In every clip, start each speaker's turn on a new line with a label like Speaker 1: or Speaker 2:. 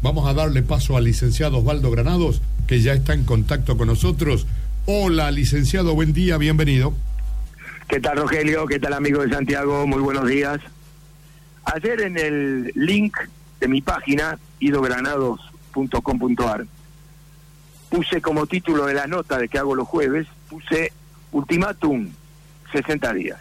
Speaker 1: Vamos a darle paso al licenciado Osvaldo Granados, que ya está en contacto con nosotros. Hola, licenciado, buen día, bienvenido.
Speaker 2: ¿Qué tal, Rogelio? ¿Qué tal, amigo de Santiago? Muy buenos días. Ayer en el link de mi página, idogranados.com.ar, puse como título de la nota de que hago los jueves, puse ultimátum 60 días.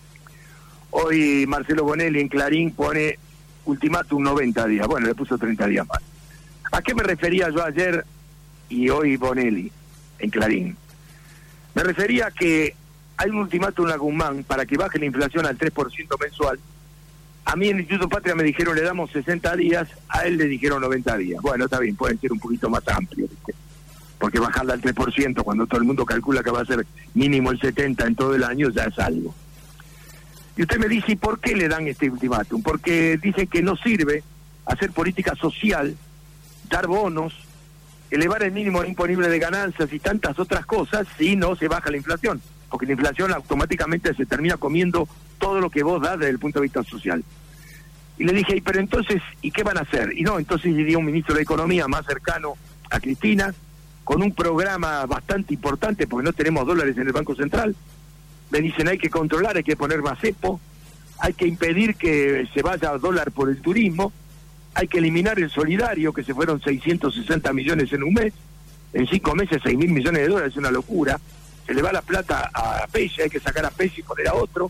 Speaker 2: Hoy Marcelo Bonelli en Clarín pone ultimátum 90 días. Bueno, le puso 30 días más. ¿A qué me refería yo ayer y hoy Bonelli en Clarín? Me refería a que hay un ultimátum a Guzmán para que baje la inflación al 3% mensual. A mí en el Instituto Patria me dijeron le damos 60 días, a él le dijeron 90 días. Bueno, está bien, pueden ser un poquito más amplios, ¿viste? Porque bajarla al 3% cuando todo el mundo calcula que va a ser mínimo el 70% en todo el año ya es algo. Y usted me dice, ¿y por qué le dan este ultimátum? Porque dicen que no sirve hacer política social, dar bonos, elevar el mínimo imponible de ganancias y tantas otras cosas si no se baja la inflación. Porque la inflación automáticamente se termina comiendo todo lo que vos das desde el punto de vista social. Y le dije, pero entonces, ¿y qué van a hacer? Y no, entonces iría un ministro de Economía más cercano a Cristina, con un programa bastante importante, porque no tenemos dólares en el Banco Central. Me dicen, hay que controlar, hay que poner más cepo, hay que impedir que se vaya a dólar por el turismo, hay que eliminar el solidario, que se fueron 660 millones en un mes, en 5 meses 6.000 millones de dólares, es una locura. Se le va la plata a Pelle, hay que sacar a Pelle y poner a otro.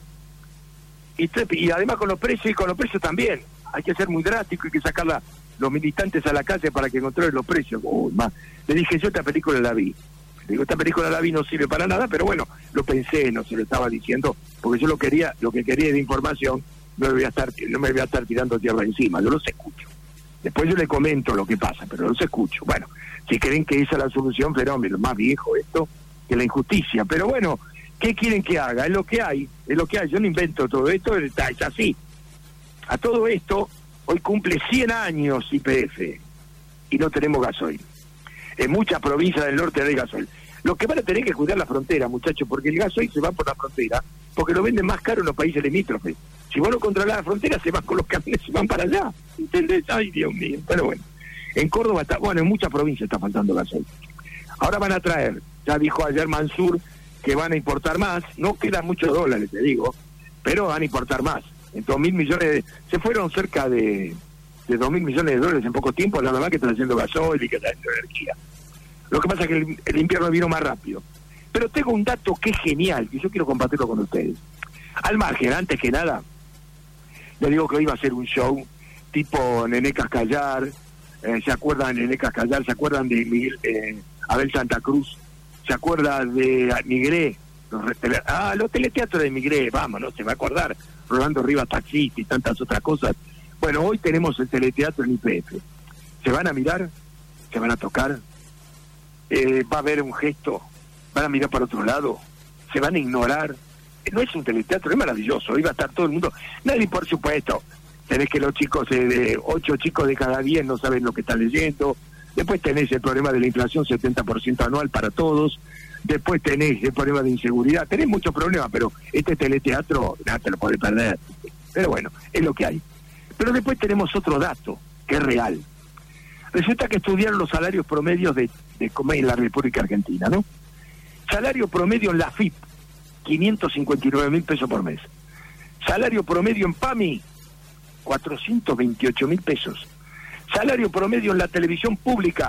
Speaker 2: Y además con los precios también. Hay que ser muy drástico, hay que sacar los militantes a la calle para que controlen los precios. Le dije, yo esta película la vi. Le digo, esta película la vi, no sirve para nada, pero bueno, lo pensé, no se lo estaba diciendo, porque yo lo que quería era información, no me voy a estar tirando tierra encima, yo los escucho. Después yo le comento lo que pasa, pero los escucho. Bueno, si creen que esa es la solución, fenómeno, más viejo esto que la injusticia. Pero bueno, ¿qué quieren que haga? Es lo que hay. Yo no invento todo esto, es así. A todo esto, hoy cumple 100 años YPF y no tenemos gasoil. En muchas provincias del norte no hay gasoil. Lo que van a tener que cuidar la frontera, muchachos, porque el gasoil se va por la frontera, porque lo venden más caro en los países limítrofes. Si vos no controlás la frontera, se van con los camiones, se van para allá. ¿Entendés? Ay, Dios mío. Pero bueno, en Córdoba en muchas provincias está faltando gasoil. Ahora van a traer, ya dijo ayer Mansur, que van a importar más. No quedan muchos dólares, te digo, pero van a importar más. En 2.000 millones se fueron cerca de 2.000 millones de dólares en poco tiempo, la verdad que están haciendo gasoil y que están haciendo energía. Lo que pasa es que el invierno vino más rápido. Pero tengo un dato que es genial, que yo quiero compartirlo con ustedes. Al margen, antes que nada, le digo que hoy iba a ser un show tipo Nené Cascallar, ¿se acuerdan de Nené Cascallar? ¿Se acuerdan de Miguel, Abel Santa Cruz? ¿Se acuerda de Migré? Los teleteatros de Migré, vamos, no se va a acordar. Rolando Rivas Taxista y tantas otras cosas. Bueno, hoy tenemos el teleteatro en YPF. ¿Se van a mirar? ¿Se van a tocar? ¿Va a haber un gesto? ¿Van a mirar para otro lado? ¿Se van a ignorar? No es un teleteatro, es maravilloso. Hoy va a estar todo el mundo. Nadie, por supuesto. Tenés que los chicos, 8 chicos de cada 10 no saben lo que están leyendo. Después tenés el problema de la inflación, 70% anual para todos. Después tenés el problema de inseguridad. Tenés muchos problemas, pero este teleteatro, nada, te lo podés perder. Pero bueno, es lo que hay. Pero después tenemos otro dato, que es real. Resulta que estudiaron los salarios promedios de en la República Argentina, ¿no? Salario promedio en la FIP, 559.000 pesos por mes. Salario promedio en PAMI, 428.000 pesos. Salario promedio en la televisión pública,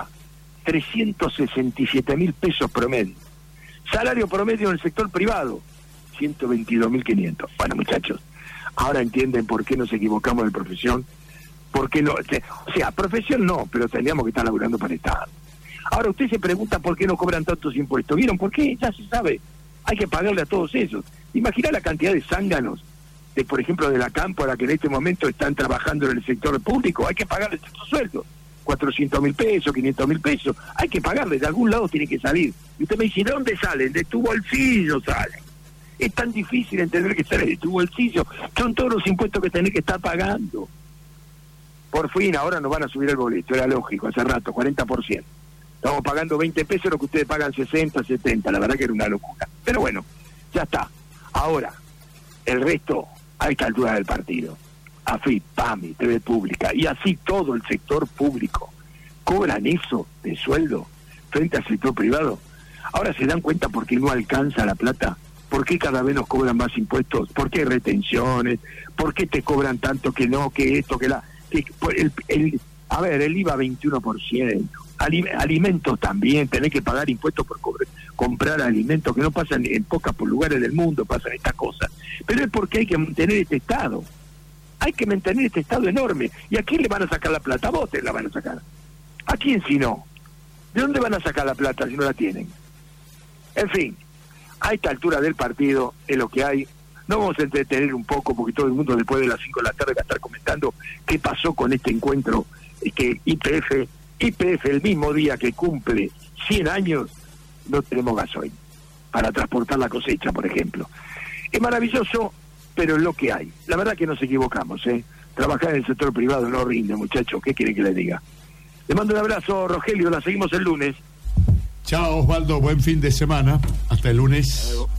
Speaker 2: 367.000 pesos promedio. Salario promedio en el sector privado, 122.500. Bueno, muchachos, ahora entienden por qué nos equivocamos de profesión. ¿Por qué no? O sea, profesión no, pero tendríamos que estar laburando para el Estado. Ahora usted se pregunta por qué no cobran tantos impuestos. ¿Vieron por qué? Ya se sabe. Hay que pagarle a todos ellos. Imagina la cantidad de zánganos, por ejemplo, de la Cámpora, que en este momento están trabajando en el sector público. Hay que pagarles estos sueldos. 400.000 pesos, 500.000 pesos. Hay que pagarles, de algún lado tiene que salir. Y usted me dice, ¿de dónde salen? De tu bolsillo salen. Es tan difícil entender que sale de tu bolsillo. Son todos los impuestos que tenés que estar pagando. Por fin, ahora nos van a subir el boleto. Era lógico, hace rato, 40%. Estamos pagando 20 pesos, lo que ustedes pagan 60, 70. La verdad que era una locura. Pero bueno, ya está. Ahora, el resto, a esta altura del partido. AFIP, PAMI, TV Pública, y así todo el sector público. cobran eso de sueldo frente al sector privado. Ahora se dan cuenta por qué no alcanza la plata, por qué cada vez nos cobran más impuestos, por qué hay retenciones, por qué te cobran tanto que no, que esto, que la... a ver, el IVA 21%, alimentos también, tenés que pagar impuestos por comprar alimentos, que no pasan en pocos lugares del mundo, pasan estas cosas. Pero es porque hay que mantener este Estado. Hay que mantener este Estado enorme. ¿Y a quién le van a sacar la plata? A vos te la van a sacar. ¿A quién si no? ¿De dónde van a sacar la plata si no la tienen? En fin, a esta altura del partido es lo que hay. No vamos a entretener un poco porque todo el mundo después de las 5 de la tarde va a estar comentando qué pasó con este encuentro que YPF el mismo día que cumple 100 años no tenemos gasoil para transportar la cosecha, por ejemplo. Es maravilloso, pero es lo que hay. La verdad que nos equivocamos, trabajar en el sector privado no rinde, muchachos. ¿Qué quieren que les diga? Le mando un abrazo, Rogelio, la seguimos el lunes.
Speaker 1: Chao, Osvaldo, buen fin de semana. Hasta el lunes.